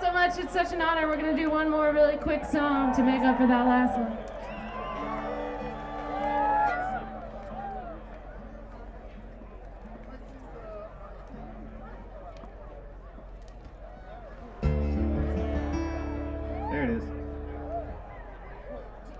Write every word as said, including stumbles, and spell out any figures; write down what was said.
so much. It's such an honor. We're going to do one more really quick song to make up for that last one. There it is.